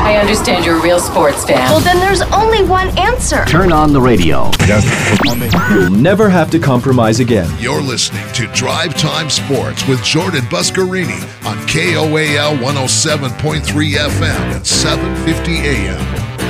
I understand you're a real sports fan. Well, then there's only one answer. Turn on the radio. You'll never have to compromise again. You're listening to Drive Time Sports with Jordan Buscarini on KOAL 107.3 FM and 750 AM.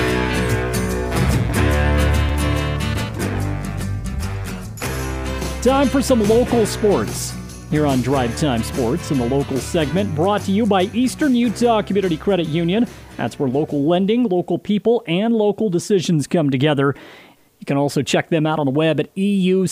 Time for some local sports here on Drive Time Sports in the local segment, brought to you by Eastern Utah Community Credit Union. That's where local lending, local people, and local decisions come together. You can also check them out on the web at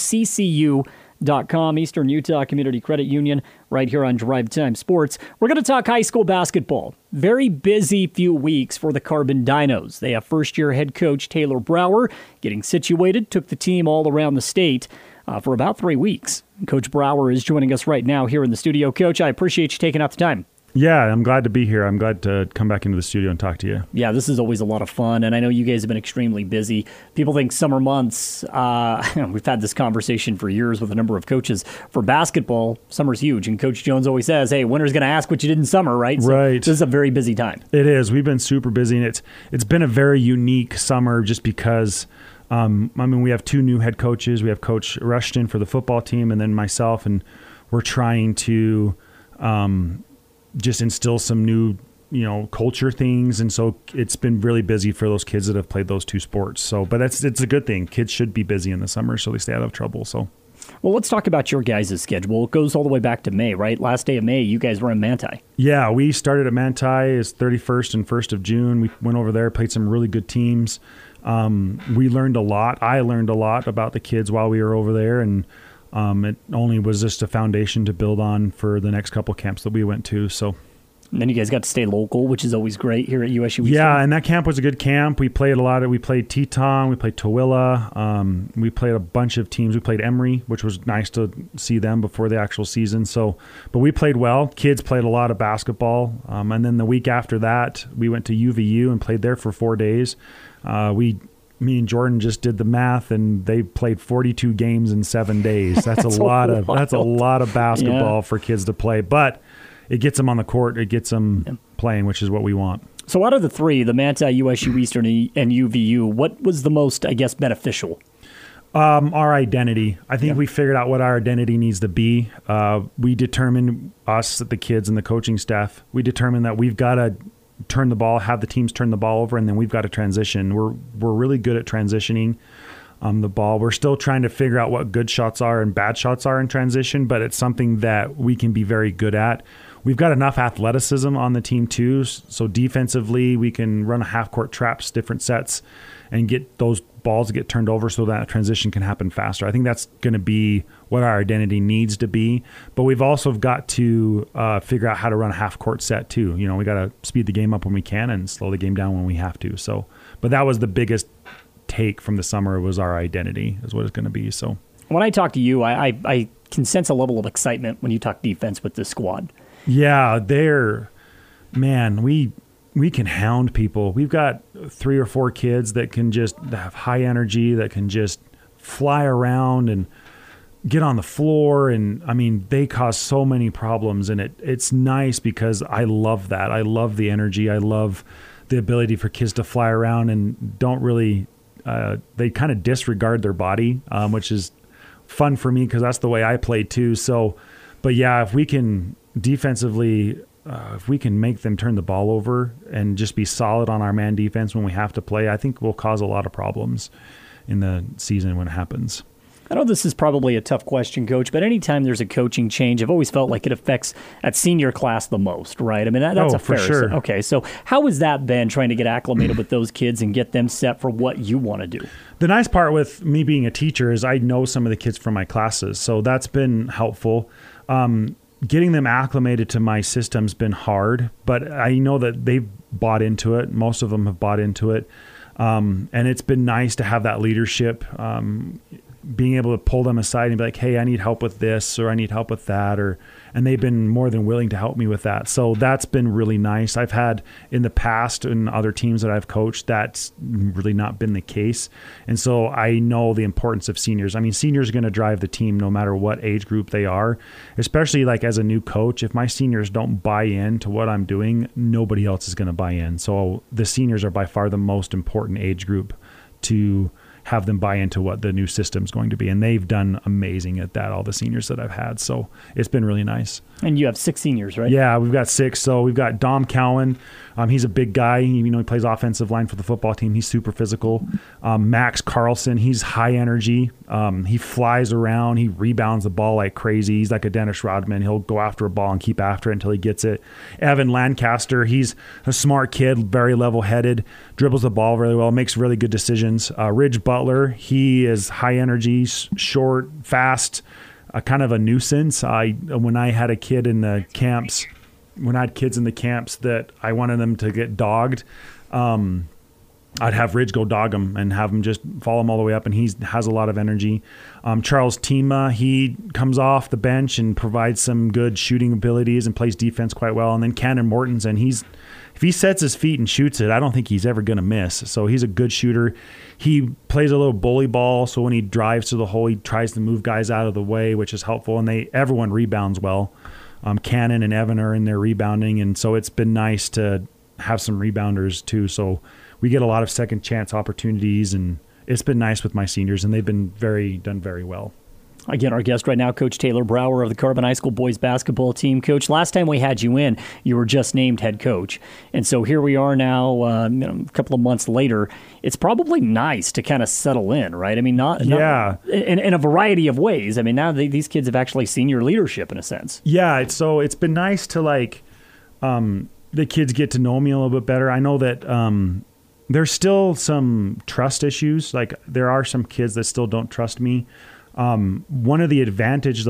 euccu.com, Eastern Utah Community Credit Union, right here on Drive Time Sports. We're going to talk high school basketball. Very busy few weeks for the Carbon Dinos. They have first-year head coach Taylor Brower getting situated, took the team all around the state for about 3 weeks. Coach Brower is joining us right now here in the studio. Coach, I appreciate you taking out the time. Yeah, I'm glad to be here. I'm glad to come back into the studio and talk to you. Yeah, this is always a lot of fun, and I know you guys have been extremely busy. People think summer months, we've had this conversation for years with a number of coaches. For basketball, summer's huge, and Coach Jones always says, hey, winter's going to ask what you did in summer, right? So right. This is a very busy time. It is. We've been super busy, and it's been a very unique summer just because we have two new head coaches. We have Coach Rushton for the football team and then myself, and we're trying to just instill some new, culture things. And so it's been really busy for those kids that have played those two sports. So, but it's a good thing. Kids should be busy in the summer so they stay out of trouble. So, well, let's talk about your guys' schedule. It goes all the way back to May, right? Last day of May, you guys were in Manti. Yeah, we started at Manti. It's 31st and 1st of June. We went over there, played some really good teams. We learned a lot. I learned a lot about the kids while we were over there, and it only was just a foundation to build on for the next couple camps that we went to. So, and then you guys got to stay local, which is always great here at USU Eastern. Yeah, and that camp was a good camp. We played we played Teton, we played Tooele, we played a bunch of teams. We played Emory, which was nice to see them before the actual season. So, but we played well. Kids played a lot of basketball, and then the week after that, we went to UVU and played there for 4 days. Me and Jordan just did the math, and they played 42 games in 7 days. That's a lot of basketball for kids to play, but it gets them on the court. It gets them playing, which is what we want. So out of the three, the Manti, USU Eastern, and UVU, what was the most, beneficial? Our identity. I think we figured out what our identity needs to be. We determined, us, the kids and the coaching staff, we determined that we've got to turn the ball, have the teams turn the ball over, and then we've got to transition. We're really good at transitioning the ball. We're still trying to figure out what good shots are and bad shots are in transition, but it's something that we can be very good at. We've got enough athleticism on the team too, so defensively we can run half-court traps, different sets, and get those balls to get turned over so that transition can happen faster. I think that's going to be what our identity needs to be, but we've also got to figure out how to run a half-court set too. We got to speed the game up when we can and slow the game down when we have to. So, but that was the biggest take from the summer, was our identity is what it's going to be. So when I talk to you, I can sense a level of excitement when you talk defense with this squad. Yeah, we can hound people. We've got 3 or 4 kids that can just have high energy, that can just fly around and get on the floor. And they cause so many problems, and it's nice because I love that. I love the energy. I love the ability for kids to fly around and don't really, they kind of disregard their body, which is fun for me because that's the way I play too. So, but yeah, if we can defensively, if we can make them turn the ball over and just be solid on our man defense when we have to play, I think we'll cause a lot of problems in the season when it happens. I know this is probably a tough question, Coach, but anytime there's a coaching change, I've always felt like it affects that senior class the most, right? That's a fair. For sure. Okay, so how has that been, trying to get acclimated with those kids and get them set for what you want to do? The nice part with me being a teacher is I know some of the kids from my classes, so that's been helpful. Getting them acclimated to my system's been hard, but I know that they've bought into it. Most of them have bought into it. And it's been nice to have that leadership. being able to pull them aside and be like, hey, I need help with this, or I need help with that, and they've been more than willing to help me with that. So that's been really nice. I've had in the past in other teams that I've coached, that's really not been the case. And so I know the importance of seniors. I mean, seniors are going to drive the team no matter what age group they are, especially like as a new coach. If my seniors don't buy into what I'm doing, nobody else is going to buy in. So the seniors are by far the most important age group to have them buy into what the new system's going to be. And they've done amazing at that, all the seniors that I've had. So it's been really nice. And you have 6 seniors, right? Yeah, we've got 6. So we've got Dom Cowan. He's a big guy. He plays offensive line for the football team. He's super physical. Max Carlson, he's high energy. He flies around. He rebounds the ball like crazy. He's like a Dennis Rodman. He'll go after a ball and keep after it until he gets it. Evan Lancaster, he's a smart kid, very level-headed, dribbles the ball really well, makes really good decisions. Ridge Butler, he is high energy, short, fast, kind of a nuisance. When I had kids in the camps that I wanted them to get dogged, I'd have Ridge go dog him and have him just follow him all the way up, and he has a lot of energy. Charles Tima, he comes off the bench and provides some good shooting abilities and plays defense quite well. And then Cannon Mortensen, if he sets his feet and shoots it, I don't think he's ever going to miss. So he's a good shooter. He plays a little bully ball, so when he drives to the hole, he tries to move guys out of the way, which is helpful, and everyone rebounds well. Cannon and Evan are in there rebounding, and so it's been nice to have some rebounders too. So we get a lot of second chance opportunities, and it's been nice with my seniors, and they've been done very well. Again, our guest right now, Coach Taylor Brower of the Carbon High School boys basketball team. Coach, last time we had you in, you were just named head coach. And so here we are now, a couple of months later. It's probably nice to kind of settle in, right? I mean, not in a variety of ways. I mean, now these kids have actually seen your leadership in a sense. Yeah, so it's been nice to the kids get to know me a little bit better. I know that there's still some trust issues. Like there are some kids that still don't trust me. One of the advantages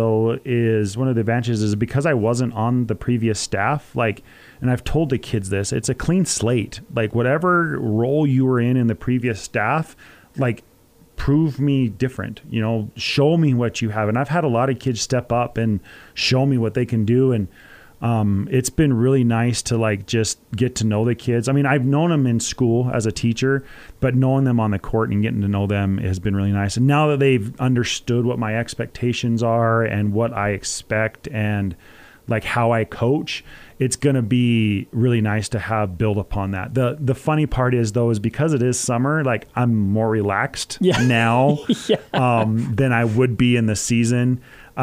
is because I wasn't on the previous staff, and I've told the kids this, it's a clean slate. Like whatever role you were in the previous staff, prove me different, show me what you have. And I've had a lot of kids step up and show me what they can do. And it's been really nice to just get to know the kids. I mean, I've known them in school as a teacher, but knowing them on the court and getting to know them has been really nice. And now that they've understood what my expectations are and what I expect and how I coach, it's going to be really nice to have build upon that. The funny part is because it is summer, I'm more relaxed now than I would be in the season.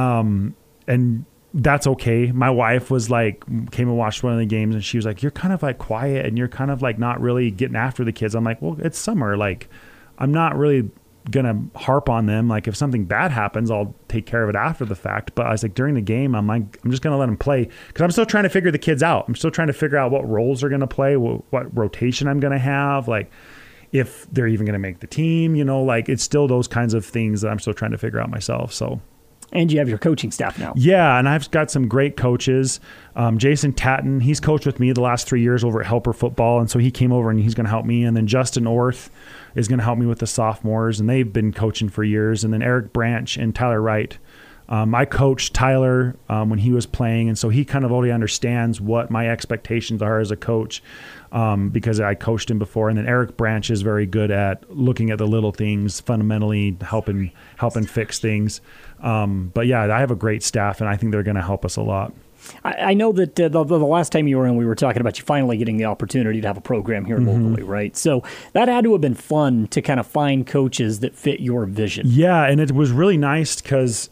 And that's okay. My wife was came and watched one of the games, and she was like, you're kind of quiet and you're kind of not really getting after the kids. I'm like, well, it's summer. I'm not really going to harp on them. If something bad happens, I'll take care of it after the fact. But I was during the game, I'm just going to let them play because I'm still trying to figure the kids out. I'm still trying to figure out what roles they're going to play, what rotation I'm going to have, if they're even going to make the team, it's still those kinds of things that I'm still trying to figure out myself. So. And you have your coaching staff now. Yeah, and I've got some great coaches. Jason Tatton, he's coached with me the last 3 years over at Helper Football, and so he came over and he's going to help me. And then Justin Orth is going to help me with the sophomores, and they've been coaching for years. And then Eric Branch and Tyler Wright. I coached Tyler when he was playing, and so he kind of already understands what my expectations are as a coach because I coached him before. And then Eric Branch is very good at looking at the little things, fundamentally helping fix things. But yeah, I have a great staff, and I think they're going to help us a lot. I know that the last time you were in, we were talking about you finally getting the opportunity to have a program here locally, right? So that had to have been fun to kind of find coaches that fit your vision. Yeah, and it was really nice because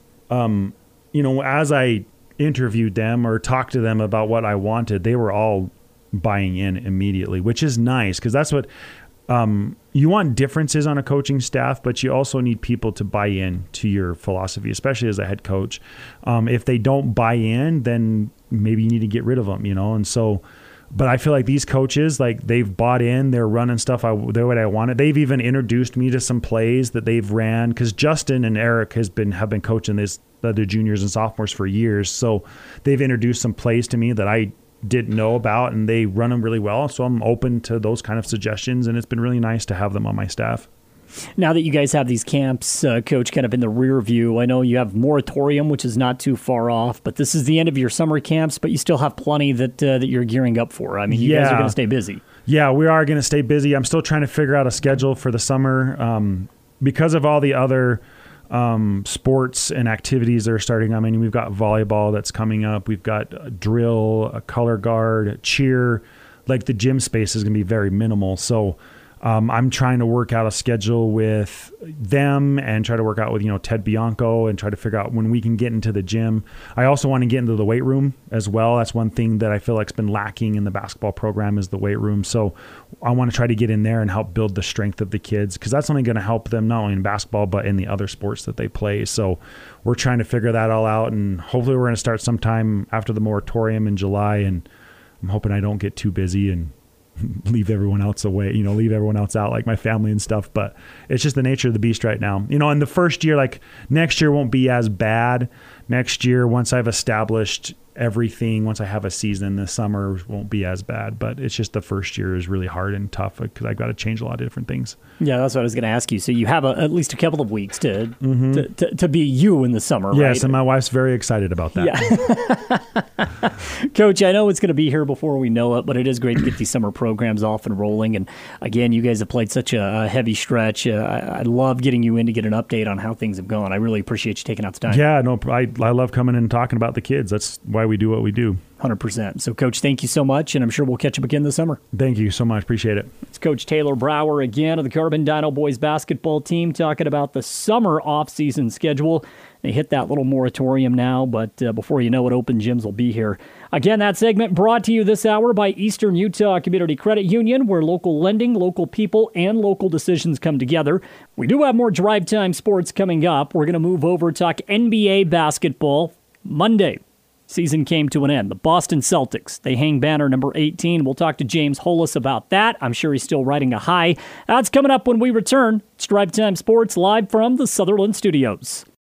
as I interviewed them or talked to them about what I wanted, they were all buying in immediately, which is nice because that's what you want differences on a coaching staff, but you also need people to buy in to your philosophy, especially as a head coach. If they don't buy in, then maybe you need to get rid of them, and so. But I feel like these coaches, they've bought in, they're running stuff the way I wanted. They've even introduced me to some plays that they've ran because Justin and Eric have been coaching the juniors and sophomores for years. So they've introduced some plays to me that I didn't know about, and they run them really well. So I'm open to those kind of suggestions, and it's been really nice to have them on my staff. Now that you guys have these camps, Coach, kind of in the rear view, I know you have moratorium, which is not too far off, but this is the end of your summer camps, but you still have plenty that you're gearing up for. I mean, you guys are going to stay busy. Yeah, we are going to stay busy. I'm still trying to figure out a schedule for the summer because of all the other sports and activities that are starting. I mean, we've got volleyball that's coming up. We've got a drill, a color guard, a cheer. Like the gym space is going to be very minimal. So I'm trying to work out a schedule with them and try to work out with, Ted Bianco and try to figure out when we can get into the gym. I also want to get into the weight room as well. That's one thing that I feel like has been lacking in the basketball program is the weight room. So I want to try to get in there and help build the strength of the kids because that's only going to help them not only in basketball but in the other sports that they play. So we're trying to figure that all out, and hopefully we're going to start sometime after the moratorium in July, and I'm hoping I don't get too busy and leave everyone else away, leave everyone else out, like my family and stuff. But it's just the nature of the beast right now. And the first year, like next year won't be as bad. Next year, once I've established everything, once I have a season, the summer won't be as bad. But it's just the first year is really hard and tough because I've got to change a lot of different things. Yeah, that's what I was going to ask you. So you have at least a couple of weeks to be you in the summer, right? Yes, and my wife's very excited about that. Yeah. Coach, I know it's going to be here before we know it, but it is great to get these summer programs off and rolling. And again, you guys have played such a heavy stretch. I love getting you in to get an update on how things have gone. I really appreciate you taking out the time. Yeah, no, I love coming in and talking about the kids. That's why we do what we do. 100%. So, Coach, thank you so much, and I'm sure we'll catch up again this summer. Thank you so much. Appreciate it. It's Coach Taylor Brower again of the Carbon Dino boys basketball team talking about the summer off-season schedule. They hit that little moratorium now, but before you know it, open gyms will be here. Again, that segment brought to you this hour by Eastern Utah Community Credit Union, where local lending, local people, and local decisions come together. We do have more Drive Time Sports coming up. We're going to move over to talk NBA basketball Monday. Season came to an end. The Boston Celtics, they hang banner number 18. We'll talk to James Hollis about that. I'm sure he's still riding a high. That's coming up when we return. It's Drive Time Sports live from the Sutherland Studios.